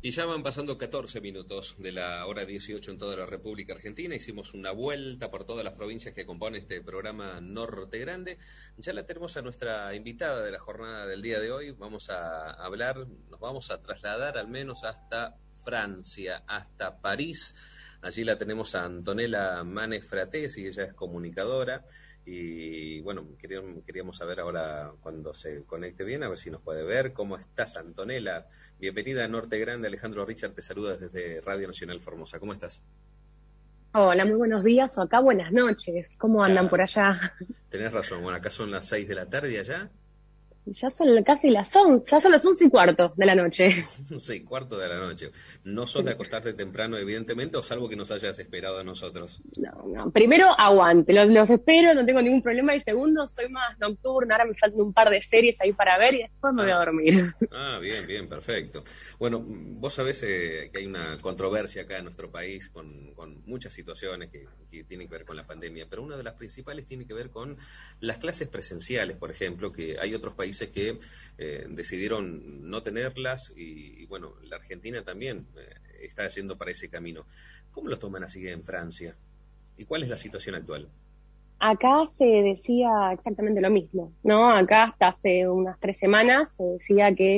Y ya van pasando 14 minutos de la hora 18 en toda la República Argentina. Hicimos una vuelta por todas las provincias que componen este programa Norte Grande. Ya la tenemos a nuestra invitada de la jornada del día de hoy. Vamos a hablar, nos vamos a trasladar al menos hasta Francia, hasta París. Allí la tenemos a Antonella Manes Fratesi, ella es comunicadora. Y bueno, queríamos saber ahora cuando se conecte bien, a ver si nos puede ver. ¿Cómo estás, Antonella? Bienvenida a Norte Grande. Alejandro Richard te saluda desde Radio Nacional Formosa. ¿Cómo estás? Hola, muy buenos días o acá buenas noches. ¿Cómo andan por allá? Tenés razón. Bueno, acá son las 6 de la tarde allá. Ya son casi las 11, ya son las 11:15 de la noche. 11:15 de la noche. No sos de acostarte temprano, evidentemente, o salvo que nos hayas esperado a nosotros. No. Primero, aguante, los espero, no tengo ningún problema. Y segundo, soy más nocturna, ahora me faltan un par de series ahí para ver y después me voy a dormir. Bien, perfecto. Bueno, vos sabés que hay una controversia acá en nuestro país con muchas situaciones que tienen que ver con la pandemia, pero una de las principales tiene que ver con las clases presenciales, por ejemplo, que hay otros países que decidieron no tenerlas y bueno, la Argentina también está yendo para ese camino. ¿Cómo lo toman así en Francia? ¿Y cuál es la situación actual? Acá se decía exactamente lo mismo, ¿no? Acá hasta hace unas 3 semanas se decía que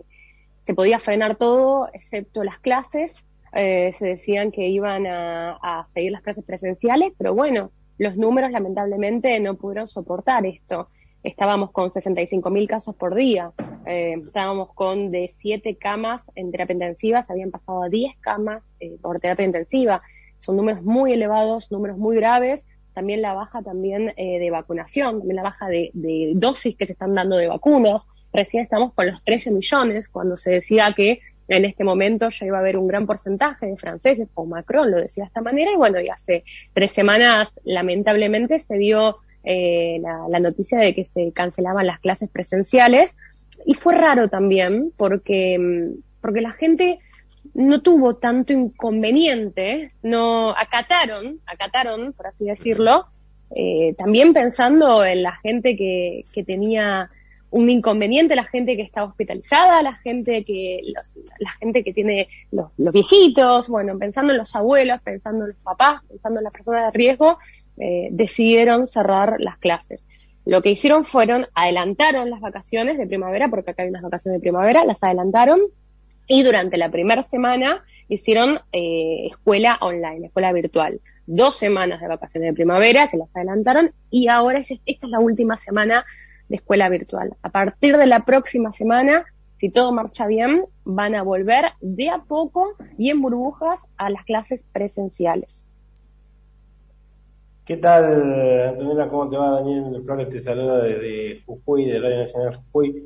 se podía frenar todo excepto las clases. Se decían que iban a seguir las clases presenciales, pero bueno, los números lamentablemente no pudieron soportar esto. Estábamos con 65.000 casos por día, estábamos con de 7 camas en terapia intensiva, se habían pasado a 10 camas por terapia intensiva. Son números muy elevados, números muy graves. También la baja de vacunación, también la baja de dosis que se están dando de vacunas. Recién estamos con los 13 millones, cuando se decía que en este momento ya iba a haber un gran porcentaje de franceses, o Macron lo decía de esta manera, y bueno, y hace 3 semanas lamentablemente se dio la noticia de que se cancelaban las clases presenciales, y fue raro también porque la gente no tuvo tanto inconveniente, no acataron, por así decirlo, también pensando en la gente que tenía un inconveniente, la gente que está hospitalizada, la gente que tiene los viejitos, bueno, pensando en los abuelos, pensando en los papás, pensando en las personas de riesgo, decidieron cerrar las clases. Lo que hicieron adelantaron las vacaciones de primavera, porque acá hay unas vacaciones de primavera, las adelantaron, y durante la primera semana hicieron escuela online, escuela virtual. 2 semanas de vacaciones de primavera que las adelantaron, y ahora esta es la última semana de escuela virtual. A partir de la próxima semana, si todo marcha bien, van a volver de a poco y en burbujas a las clases presenciales. ¿Qué tal, Antonella? ¿Cómo te va? Daniel Flores te saluda desde Jujuy, de Radio Nacional Jujuy.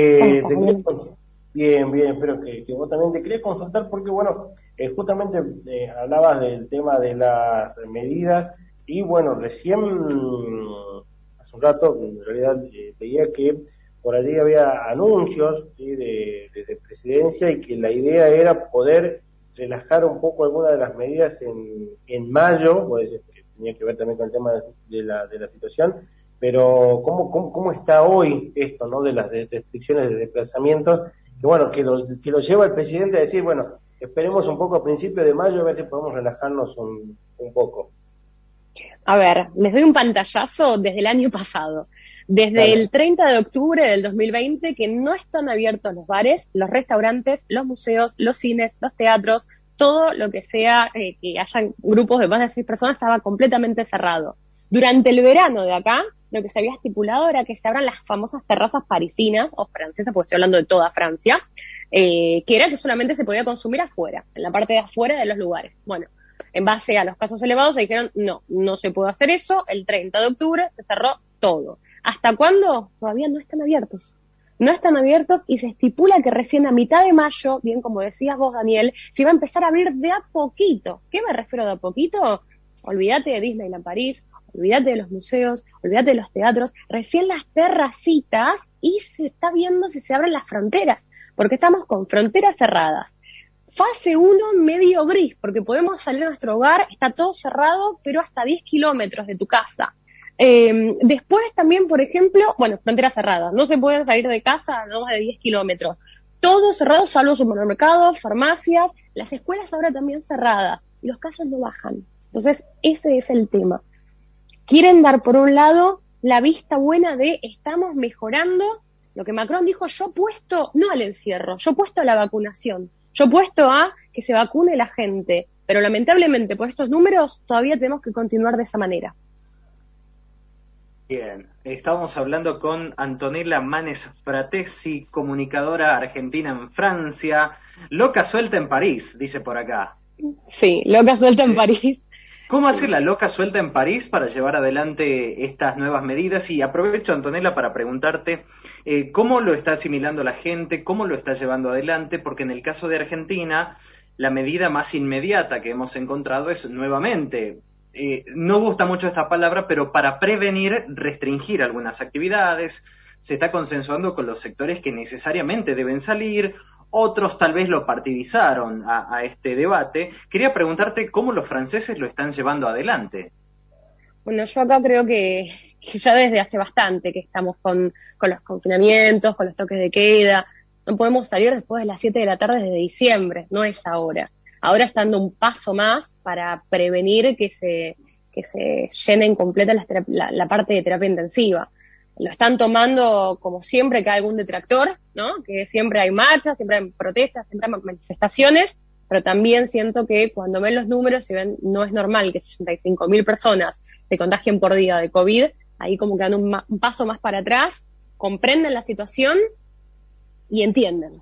Bien, espero que vos también. Te quería consultar porque, bueno, justamente hablabas del tema de las medidas y, bueno, recién, hace un rato, en realidad veía que por allí había anuncios, ¿sí?, de presidencia, y que la idea era poder relajar un poco algunas de las medidas en mayo, pues, que tenía que ver también con el tema de la situación, pero ¿cómo está hoy esto, ¿no?, de las restricciones de desplazamientos? Que bueno, que lo lleva el presidente a decir, bueno, esperemos un poco a principios de mayo a ver si podemos relajarnos un poco. A ver, les doy un pantallazo desde el año pasado. Desde el 30 de octubre del 2020 que no están abiertos los bares, los restaurantes, los museos, los cines, los teatros, todo lo que sea que hayan grupos de más de 6 personas estaba completamente cerrado. Durante el verano de acá, lo que se había estipulado era que se abran las famosas terrazas parisinas o francesas, porque estoy hablando de toda Francia, que era que solamente se podía consumir afuera, en la parte de afuera de los lugares. Bueno, en base a los casos elevados se dijeron, no se puede hacer eso. El 30 de octubre se cerró todo. ¿Hasta cuándo? Todavía no están abiertos. No están abiertos y se estipula que recién a mitad de mayo, bien como decías vos, Daniel, se iba a empezar a abrir de a poquito. ¿Qué me refiero de a poquito? Olvídate de Disneyland París, olvídate de los museos, olvídate de los teatros, recién las terracitas, y se está viendo si se abren las fronteras, porque estamos con fronteras cerradas. Fase 1 medio gris, porque podemos salir de nuestro hogar, está todo cerrado, pero hasta 10 kilómetros de tu casa. Después también, por ejemplo, bueno, fronteras cerradas, no se puede salir de casa a no más de 10 kilómetros. Todos cerrados, salvo supermercados, farmacias, las escuelas ahora también cerradas, y los casos no bajan. Entonces, ese es el tema. Quieren dar, por un lado, la vista buena de estamos mejorando. Lo que Macron dijo, yo puesto no al encierro, yo puesto a la vacunación, yo puesto a que se vacune la gente. Pero lamentablemente, por estos números, todavía tenemos que continuar de esa manera. Bien, estábamos hablando con Antonella Manes Fratesi, comunicadora argentina en Francia. Loca suelta en París, dice por acá. Sí, loca suelta en París. ¿Cómo hace la loca suelta en París para llevar adelante estas nuevas medidas? Y aprovecho, Antonella, para preguntarte cómo lo está asimilando la gente, cómo lo está llevando adelante, porque en el caso de Argentina, la medida más inmediata que hemos encontrado es nuevamente, no gusta mucho esta palabra, pero para prevenir, restringir algunas actividades. Se está consensuando con los sectores que necesariamente deben salir, otros tal vez lo partidizaron a este debate. Quería preguntarte cómo los franceses lo están llevando adelante. Bueno, yo acá creo que ya desde hace bastante que estamos con los confinamientos, con los toques de queda. No podemos salir después de las 7 de la tarde desde diciembre, no es ahora. Ahora está dando un paso más para prevenir que se llenen completa la parte de terapia intensiva. Lo están tomando como siempre que hay algún detractor, ¿no? Que siempre hay marchas, siempre hay protestas, siempre hay manifestaciones, pero también siento que cuando ven los números y ven, no es normal que 65.000 personas se contagien por día de COVID, ahí como que dan un paso más para atrás, comprenden la situación y entienden.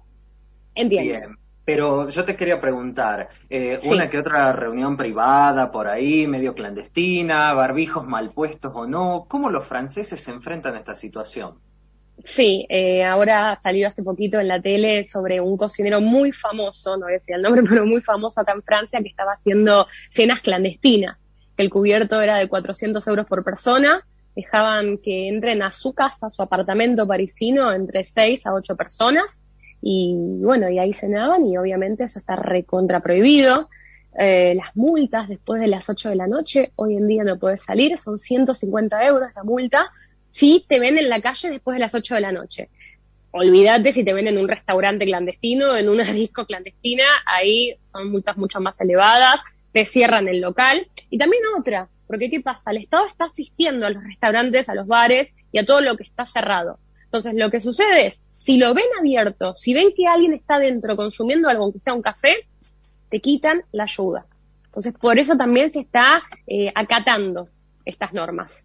Bien, pero yo te quería preguntar, Sí. una que otra reunión privada por ahí, medio clandestina, barbijos mal puestos o no, ¿cómo los franceses se enfrentan a esta situación? Sí, ahora salió hace poquito en la tele sobre un cocinero muy famoso, no voy a decir el nombre, pero muy famoso acá en Francia, que estaba haciendo cenas clandestinas, que el cubierto era de 400 euros por persona, dejaban que entren a su casa, a su apartamento parisino, entre 6 a 8 personas, y bueno, y ahí cenaban, y obviamente eso está recontra prohibido. Las multas después de las 8 de la noche, hoy en día no puedes salir, son 150 euros la multa, si te ven en la calle después de las 8 de la noche. Olvídate si te ven en un restaurante clandestino, en una disco clandestina, ahí son multas mucho más elevadas, te cierran el local. Y también otra, porque ¿qué pasa? El Estado está asistiendo a los restaurantes, a los bares y a todo lo que está cerrado. Entonces lo que sucede es, si lo ven abierto, si ven que alguien está dentro consumiendo algo, aunque sea un café, te quitan la ayuda. Entonces por eso también se está acatando estas normas.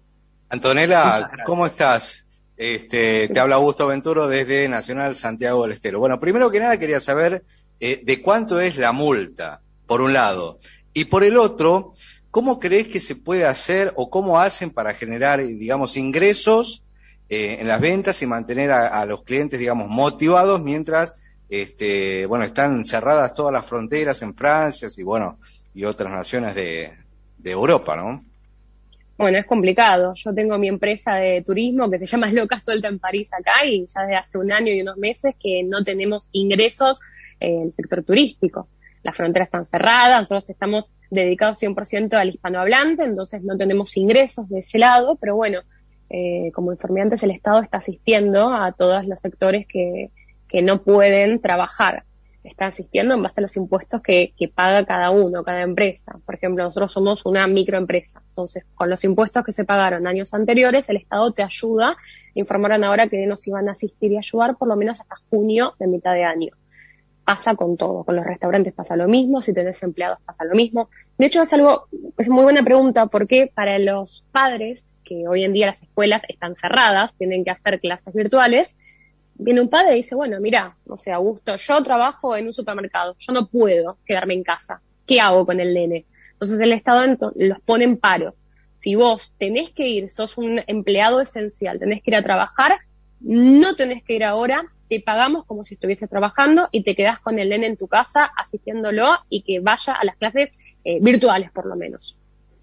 Antonella, ¿cómo estás? Te habla Augusto Venturo desde Nacional Santiago del Estero. Bueno, primero que nada quería saber de cuánto es la multa, por un lado. Y por el otro, ¿cómo crees que se puede hacer o cómo hacen para generar, digamos, ingresos en las ventas y mantener a los clientes, digamos, motivados mientras, bueno, están cerradas todas las fronteras en Francia y, bueno, y otras naciones de Europa, ¿no? Bueno, es complicado. Yo tengo mi empresa de turismo que se llama Loca Suelta en París acá y ya desde hace un año y unos meses que no tenemos ingresos en el sector turístico. Las fronteras están cerradas, nosotros estamos dedicados 100% al hispanohablante, entonces no tenemos ingresos de ese lado, pero bueno, como informé antes, el Estado está asistiendo a todos los sectores que no pueden trabajar. Está asistiendo en base a los impuestos que paga cada uno, cada empresa. Por ejemplo, nosotros somos una microempresa. Entonces, con los impuestos que se pagaron años anteriores, el Estado te ayuda. Informaron ahora que nos iban a asistir y ayudar por lo menos hasta junio de mitad de año. Pasa con todo. Con los restaurantes pasa lo mismo. Si tenés empleados pasa lo mismo. De hecho, es muy buena pregunta porque para los padres, que hoy en día las escuelas están cerradas, tienen que hacer clases virtuales, viene un padre y dice, bueno, mira, no sé, Augusto, yo trabajo en un supermercado, yo no puedo quedarme en casa, ¿qué hago con el nene? Entonces el Estado los pone en paro. Si vos tenés que ir, sos un empleado esencial, tenés que ir a trabajar, no tenés que ir ahora, te pagamos como si estuvieses trabajando y te quedás con el nene en tu casa asistiéndolo y que vaya a las clases virtuales por lo menos.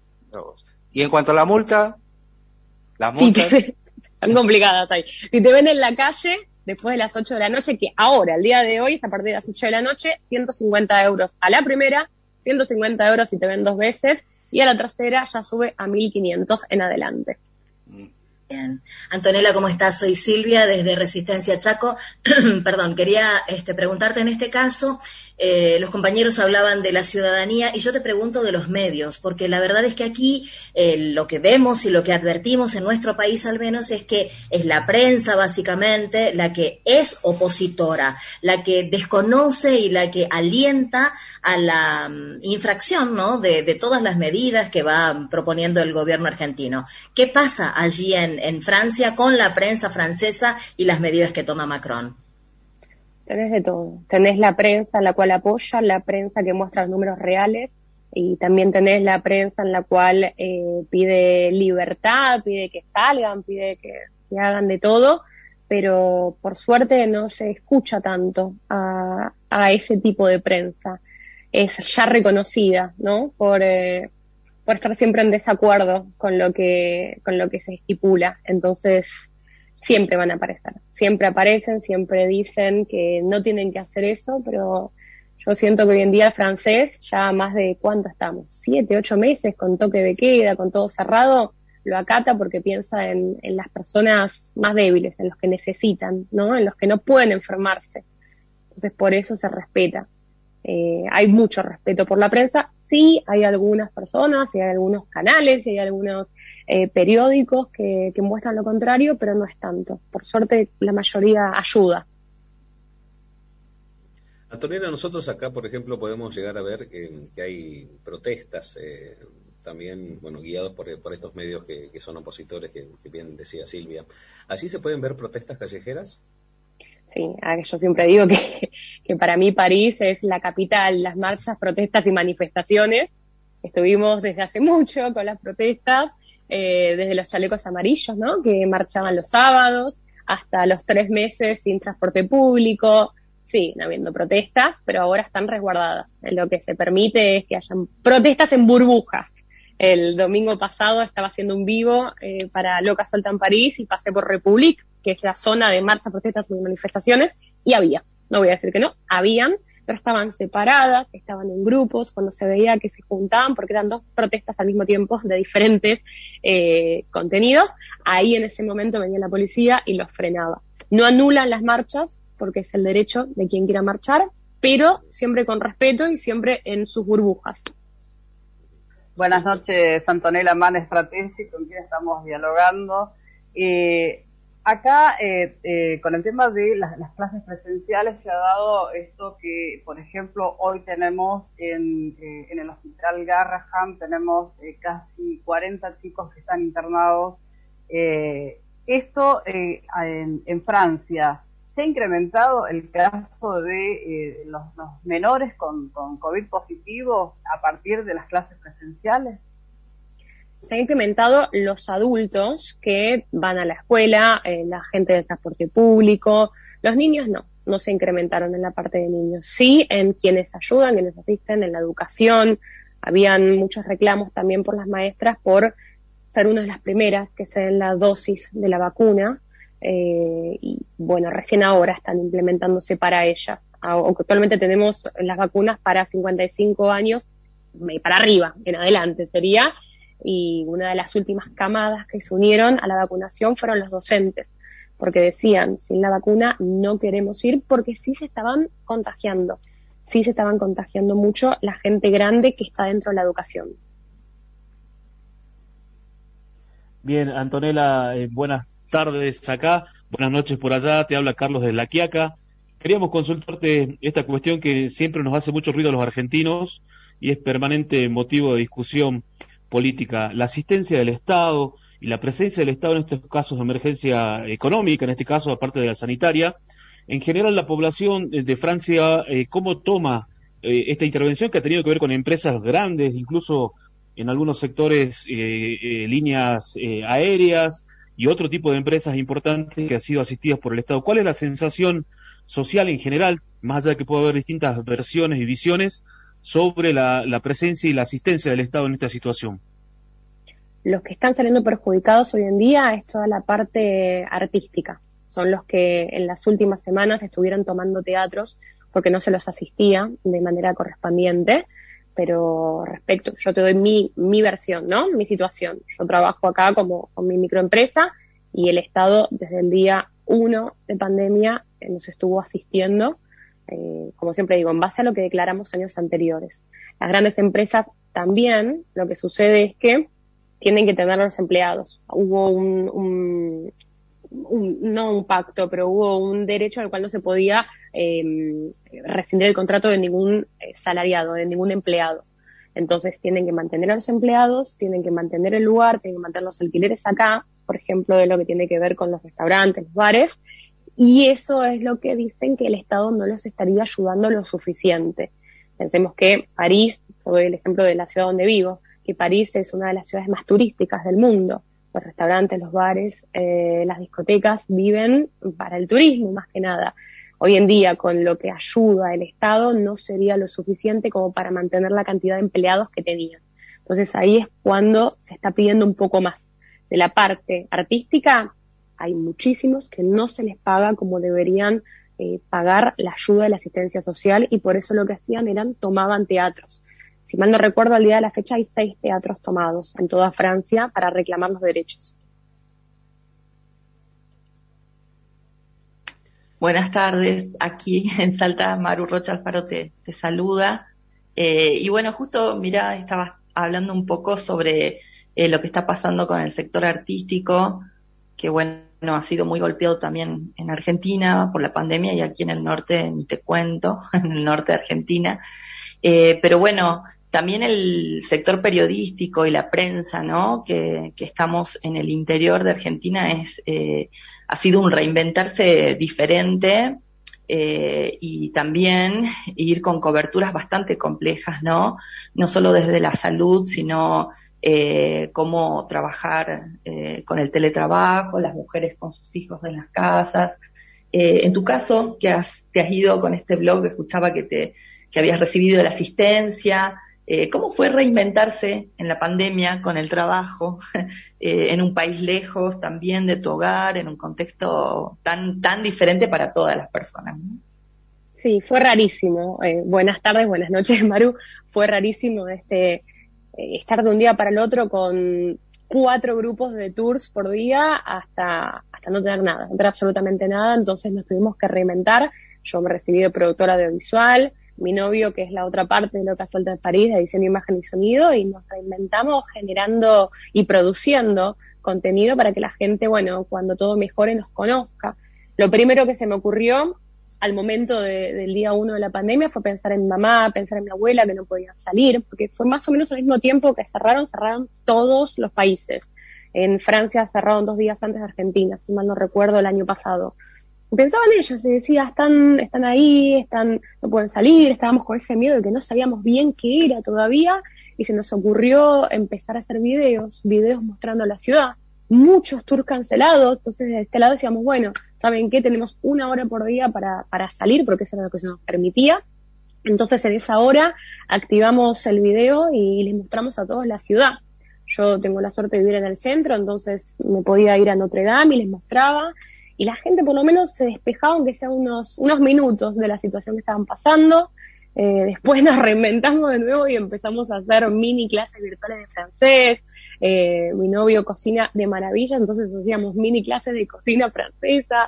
Y en cuanto a la multa, las multas... Sí, son complicadas ahí. Si te ven en la calle después de las 8 de la noche, que ahora, el día de hoy, es a partir de las 8 de la noche, 150 euros a la primera, 150 euros si te ven 2 veces, y a la tercera ya sube a 1.500 en adelante. Bien. Antonella, ¿cómo estás? Soy Silvia desde Resistencia Chaco. Perdón, quería preguntarte en este caso, los compañeros hablaban de la ciudadanía y yo te pregunto de los medios, porque la verdad es que aquí lo que vemos y lo que advertimos en nuestro país al menos es que es la prensa básicamente la que es opositora, la que desconoce y la que alienta a la infracción, ¿no?, de todas las medidas que va proponiendo el gobierno argentino. ¿Qué pasa allí en Francia con la prensa francesa y las medidas que toma Macron? Tenés de todo. Tenés la prensa en la cual apoya, la prensa que muestra los números reales, y también tenés la prensa en la cual pide libertad, pide que salgan, pide que hagan de todo, pero por suerte no se escucha tanto a ese tipo de prensa. Es ya reconocida, ¿no?, por estar siempre en desacuerdo con lo que se estipula. Entonces siempre van a aparecer, siempre aparecen, siempre dicen que no tienen que hacer eso, pero yo siento que hoy en día el francés, ya más de ¿cuánto estamos? 7, 8 meses con toque de queda, con todo cerrado, lo acata porque piensa en las personas más débiles, en los que necesitan, ¿no?, en los que no pueden enfermarse. Entonces por eso se respeta. Hay mucho respeto por la prensa. Sí, hay algunas personas, hay algunos canales, hay algunos periódicos que muestran lo contrario, pero no es tanto. Por suerte, la mayoría ayuda. Antonella, nosotros acá, por ejemplo, podemos llegar a ver que hay protestas también, bueno, guiados por estos medios que son opositores, que bien decía Silvia. ¿Allí se pueden ver protestas callejeras? Sí, yo siempre digo que para mí París es la capital, las marchas, protestas y manifestaciones. Estuvimos desde hace mucho con las protestas, desde los chalecos amarillos, ¿no?, que marchaban los sábados, hasta los 3 meses sin transporte público. Siguen habiendo protestas, pero ahora están resguardadas. Lo que se permite es que hayan protestas en burbujas. El domingo pasado estaba haciendo un vivo para Loca Suelta en París y pasé por République, que es la zona de marchas, protestas y manifestaciones, y no voy a decir que no, habían, pero estaban separadas, estaban en grupos, cuando se veía que se juntaban, porque eran 2 protestas al mismo tiempo de diferentes contenidos, ahí en ese momento venía la policía y los frenaba. No anulan las marchas, porque es el derecho de quien quiera marchar, pero siempre con respeto y siempre en sus burbujas. Buenas noches, Antonella Manes Fratesi, con quien estamos dialogando. Acá, con el tema de las clases presenciales, se ha dado esto que, por ejemplo, hoy tenemos en el hospital Garrahan, tenemos casi 40 chicos que están internados. Esto en Francia, ¿se ha incrementado el caso de los menores con COVID positivo a partir de las clases presenciales? Se han incrementado los adultos que van a la escuela, la gente del transporte público. Los niños no se incrementaron en la parte de niños. Sí, en quienes ayudan, quienes asisten en la educación. Habían muchos reclamos también por las maestras por ser una de las primeras que se den la dosis de la vacuna. Y bueno, recién ahora están implementándose para ellas. Aunque actualmente tenemos las vacunas para 55 años para arriba, en adelante sería. Y una de las últimas camadas que se unieron a la vacunación fueron los docentes, porque decían, sin la vacuna no queremos ir, porque sí se estaban contagiando mucho la gente grande que está dentro de la educación. Bien, Antonella, buenas tardes acá, buenas noches por allá, te habla Carlos de La Quiaca. Queríamos consultarte esta cuestión que siempre nos hace mucho ruido a los argentinos y es permanente motivo de discusión política, la asistencia del Estado y la presencia del Estado en estos casos de emergencia económica, en este caso aparte de la sanitaria. En general, la población de Francia, ¿cómo toma esta intervención que ha tenido que ver con empresas grandes, incluso en algunos sectores líneas aéreas y otro tipo de empresas importantes que han sido asistidas por el Estado? ¿Cuál es la sensación social en general, más allá de que puede haber distintas versiones y visiones, sobre la presencia y la asistencia del Estado en esta situación? Los que están saliendo perjudicados hoy en día es toda la parte artística. Son los que en las últimas semanas estuvieron tomando teatros porque no se los asistía de manera correspondiente. Pero yo te doy mi versión, ¿no? Mi situación. Yo trabajo acá con mi microempresa y el Estado desde el día 1 de pandemia nos estuvo asistiendo, como siempre digo, en base a lo que declaramos años anteriores. Las grandes empresas también, lo que sucede es que tienen que tener a los empleados. Hubo no un pacto, pero hubo un derecho al cual no se podía rescindir el contrato de ningún salariado, de ningún empleado. Entonces tienen que mantener a los empleados, tienen que mantener el lugar, tienen que mantener los alquileres acá, por ejemplo, de lo que tiene que ver con los restaurantes, los bares, y eso es lo que dicen que el Estado no los estaría ayudando lo suficiente. Pensemos que París, yo doy el ejemplo de la ciudad donde vivo, que París es una de las ciudades más turísticas del mundo. Los restaurantes, los bares, las discotecas viven para el turismo más que nada. Hoy en día, con lo que ayuda el Estado, no sería lo suficiente como para mantener la cantidad de empleados que tenían. Entonces ahí es cuando se está pidiendo un poco más. De la parte artística, hay muchísimos que no se les paga como deberían pagar la ayuda de la asistencia social, y por eso lo que hacían tomaban teatros. Si mal no recuerdo, al día de la fecha hay 6 teatros tomados en toda Francia para reclamar los derechos. Buenas tardes, aquí en Salta, Maru Rocha Alfaro te saluda. Y bueno, justo, mirá, estabas hablando un poco sobre lo que está pasando con el sector artístico, que bueno, ha sido muy golpeado también en Argentina por la pandemia, y aquí en el norte, ni te cuento, en el norte de Argentina. Pero bueno, también el sector periodístico y la prensa, ¿no? Que estamos en el interior de Argentina ha sido un reinventarse diferente, y también ir con coberturas bastante complejas, ¿no? No solo desde la salud, sino cómo trabajar con el teletrabajo, las mujeres con sus hijos en las casas. En tu caso, que te has ido con este blog, escuchaba que habías recibido la asistencia. ¿Cómo fue reinventarse en la pandemia con el trabajo en un país lejos también de tu hogar, en un contexto tan diferente para todas las personas, ¿no? Sí, fue rarísimo. Buenas tardes, buenas noches, Maru. Fue rarísimo estar de un día para el otro con 4 grupos de tours por día hasta no tener nada, no tener absolutamente nada. Entonces nos tuvimos que reinventar. Yo me recibí de productora audiovisual, mi novio, que es la otra parte de Loca Suelta de París, de diseño, imagen y sonido, y nos reinventamos generando y produciendo contenido para que la gente, bueno, cuando todo mejore, nos conozca. Lo primero que se me ocurrió al momento del día 1 de la pandemia fue pensar en mi mamá, pensar en mi abuela, que no podían salir, porque fue más o menos al mismo tiempo que cerraron todos los países. En Francia cerraron 2 días antes de Argentina, si mal no recuerdo, el año pasado. Pensaba en ellos y decía, están ahí, no pueden salir, estábamos con ese miedo de que no sabíamos bien qué era todavía, y se nos ocurrió empezar a hacer videos mostrando la ciudad, muchos tours cancelados. Entonces de este lado decíamos, bueno, ¿saben qué? Tenemos 1 hora por día para salir, porque eso era lo que se nos permitía. Entonces en esa hora activamos el video y les mostramos a todos la ciudad. Yo tengo la suerte de vivir en el centro, entonces me podía ir a Notre Dame y les mostraba. Y la gente por lo menos se despejaba, aunque sea unos minutos, de la situación que estaban pasando. Después nos reinventamos de nuevo y empezamos a hacer mini clases virtuales de francés. Mi novio cocina de maravilla, entonces hacíamos mini clases de cocina francesa,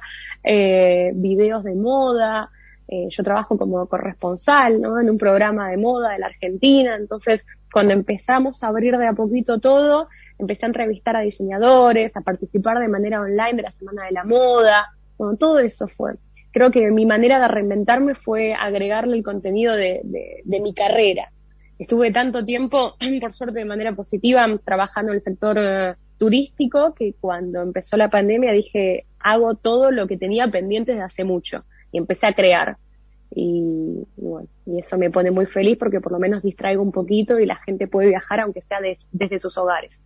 videos de moda. Yo trabajo como corresponsal, ¿no?, en un programa de moda de la Argentina. Entonces, cuando empezamos a abrir de a poquito todo, empecé a entrevistar a diseñadores, a participar de manera online de la Semana de la Moda. Bueno, todo eso fue. Creo que mi manera de reinventarme fue agregarle el contenido de mi carrera. Estuve tanto tiempo, por suerte de manera positiva, trabajando en el sector turístico, que cuando empezó la pandemia dije, hago todo lo que tenía pendiente desde hace mucho. Y empecé a crear. Y bueno, y eso me pone muy feliz porque por lo menos distraigo un poquito y la gente puede viajar aunque sea desde sus hogares.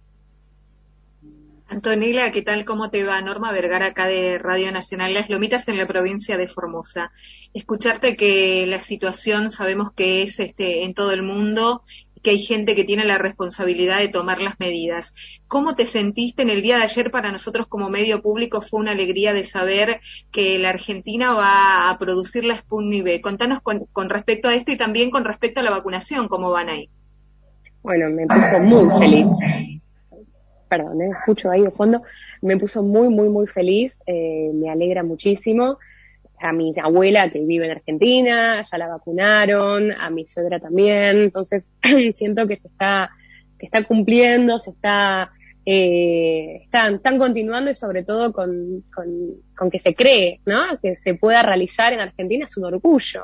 Antonella, ¿qué tal? ¿Cómo te va? Norma Vergara, acá de Radio Nacional Las Lomitas, en la provincia de Formosa. Escucharte que la situación sabemos que es en todo el mundo, que hay gente que tiene la responsabilidad de tomar las medidas. ¿Cómo te sentiste en el día de ayer? Para nosotros como medio público fue una alegría de saber que la Argentina va a producir la Sputnik V. Contanos con respecto a esto y también con respecto a la vacunación, ¿cómo van ahí? Bueno, me puso muy feliz. perdón, escucho ahí de fondo, me puso muy, muy, muy feliz, me alegra muchísimo. A mi abuela que vive en Argentina, ya la vacunaron, a mi suegra también, entonces siento que se está cumpliendo, están continuando y sobre todo con que se cree, ¿no? Que se pueda realizar en Argentina es un orgullo.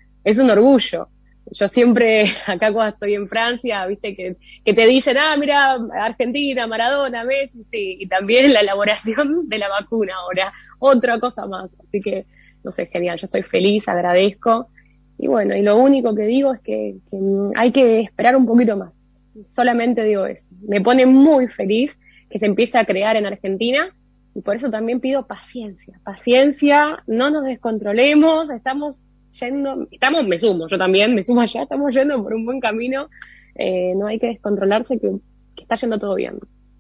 Yo siempre, acá cuando estoy en Francia, viste que te dicen, mira, Argentina, Maradona, Messi, sí, y también la elaboración de la vacuna ahora, otra cosa más, así que, no sé, genial, yo estoy feliz, agradezco, y bueno, y lo único que digo es que hay que esperar un poquito más, solamente digo eso, me pone muy feliz que se empiece a crear en Argentina, y por eso también pido paciencia, no nos descontrolemos, me sumo allá, estamos yendo por un buen camino, no hay que descontrolarse, que está yendo todo bien.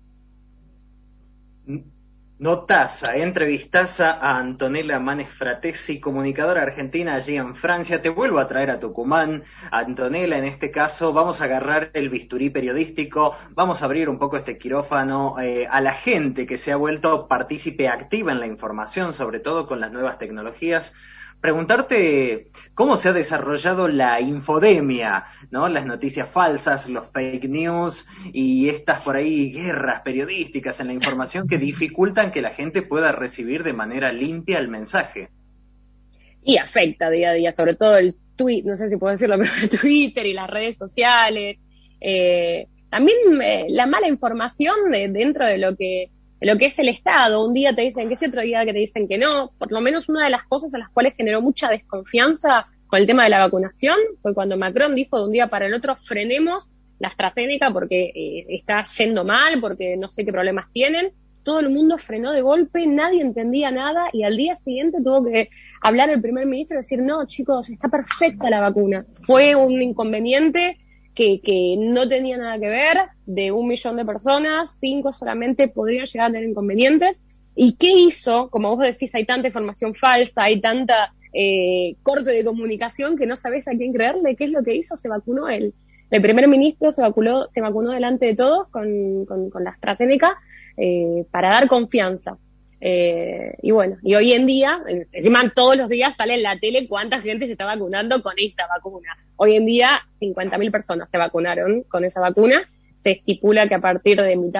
Notaza, entrevistaza a Antonella Manes Fratesi, comunicadora argentina allí en Francia. Te vuelvo a traer a Tucumán. Antonella, en este caso, vamos a agarrar el bisturí periodístico, vamos a abrir un poco este quirófano a la gente que se ha vuelto partícipe activa en la información, sobre todo con las nuevas tecnologías. Preguntarte cómo se ha desarrollado la infodemia, ¿no? Las noticias falsas, los fake news y estas por ahí guerras periodísticas en la información que dificultan que la gente pueda recibir de manera limpia el mensaje. Y afecta día a día, sobre todo el tweet, no sé si puedo decirlo, pero el Twitter y las redes sociales. También la mala información dentro de lo que es el Estado. Un día te dicen que sí, otro día que te dicen que no. Por lo menos una de las cosas a las cuales generó mucha desconfianza con el tema de la vacunación fue cuando Macron dijo de un día para el otro frenemos la AstraZeneca porque está yendo mal, porque no sé qué problemas tienen. Todo el mundo frenó de golpe, nadie entendía nada y al día siguiente tuvo que hablar el primer ministro y decir, no chicos, está perfecta la vacuna. Fue un inconveniente que no tenía nada que ver, de 1 millón de personas, 5 solamente podrían llegar a tener inconvenientes. ¿Y qué hizo? Como vos decís, hay tanta información falsa, hay tanta corte de comunicación que no sabés a quién creerle. ¿Qué es lo que hizo? Se vacunó él. El primer ministro se vacunó delante de todos con la AstraZeneca para dar confianza. Y bueno, y hoy en día, encima todos los días sale en la tele cuánta gente se está vacunando con esa vacuna. Hoy en día 50.000 personas se vacunaron con esa vacuna. Se estipula que a partir de mitad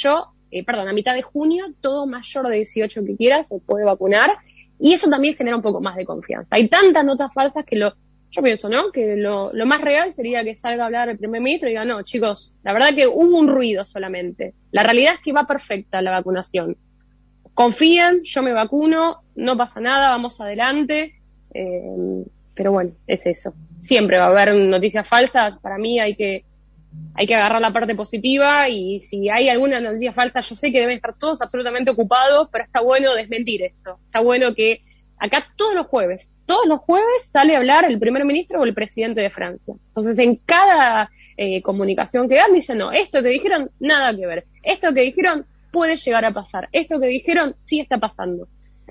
de junio, todo mayor de 18 que quiera se puede vacunar. Y eso también genera un poco más de confianza. Hay tantas notas falsas que yo pienso, ¿no? Que lo más real sería que salga a hablar el primer ministro y diga, no, chicos, la verdad que hubo un ruido solamente. La realidad es que va perfecta la vacunación. Confíen, yo me vacuno, no pasa nada, vamos adelante. Pero bueno, es eso. Siempre va a haber noticias falsas. Para mí hay que agarrar la parte positiva y si hay alguna noticia falsa, yo sé que deben estar todos absolutamente ocupados, pero está bueno desmentir esto. Está bueno que acá todos los jueves sale a hablar el primer ministro o el presidente de Francia. Entonces en cada comunicación que dan dicen, no, esto que dijeron, nada que ver. Esto que dijeron puede llegar a pasar. Esto que dijeron sí está pasando.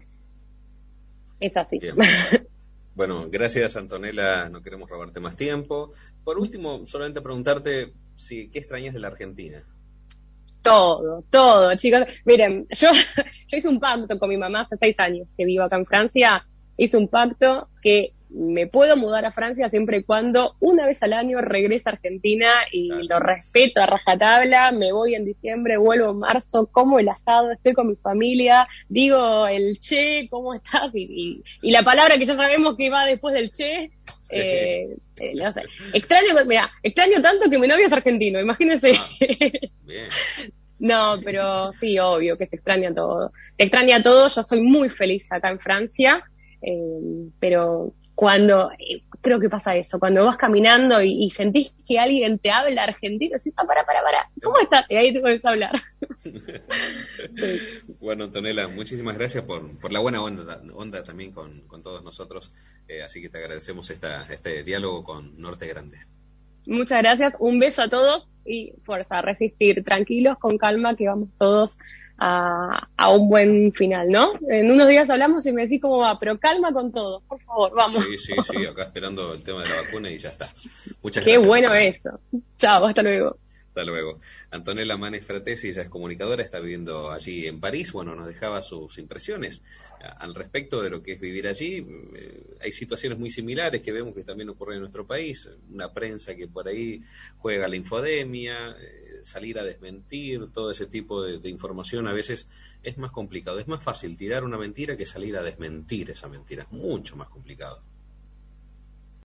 Es así. Bien. Bueno, gracias Antonella, no queremos robarte más tiempo. Por último, solamente preguntarte ¿qué extrañas de la Argentina? Todo, chicos. Miren, yo hice un pacto con mi mamá hace 6 años que vivo acá en Francia. Hice un pacto que me puedo mudar a Francia siempre y cuando una vez al año regrese a Argentina y lo respeto a rajatabla. Me voy en diciembre, vuelvo en marzo, como el asado, estoy con mi familia, digo el che, ¿cómo estás? Y la palabra que ya sabemos que va después del che. No sé. Extraño tanto que mi novio es argentino, imagínense. Bien. No, pero sí, obvio que se extraña todo. Se extraña todo, yo estoy muy feliz acá en Francia, pero cuando, creo que pasa eso, cuando vas caminando y sentís que alguien te habla argentino, decís, para, ¿cómo estás? Y ahí te puedes hablar. Sí. Bueno, Antonella, muchísimas gracias por la buena onda también con todos nosotros, así que te agradecemos este diálogo con Norte Grande. Muchas gracias, un beso a todos y fuerza, a resistir, tranquilos, con calma, que vamos todos a un buen final, ¿no? En unos días hablamos y me decís cómo va, pero calma con todo, por favor, vamos. Sí, acá esperando el tema de la vacuna y ya está. Muchas gracias. Qué bueno Antonella. eso. Chao, hasta luego. Hasta luego. Antonella Manes Fratesi, ella es comunicadora, está viviendo allí en París. Bueno, nos dejaba sus impresiones al respecto de lo que es vivir allí. Hay situaciones muy similares que vemos que también ocurren en nuestro país. Una prensa que por ahí juega la infodemia, salir a desmentir, todo ese tipo de información a veces es más complicado. Es más fácil tirar una mentira que salir a desmentir esa mentira. Es mucho más complicado.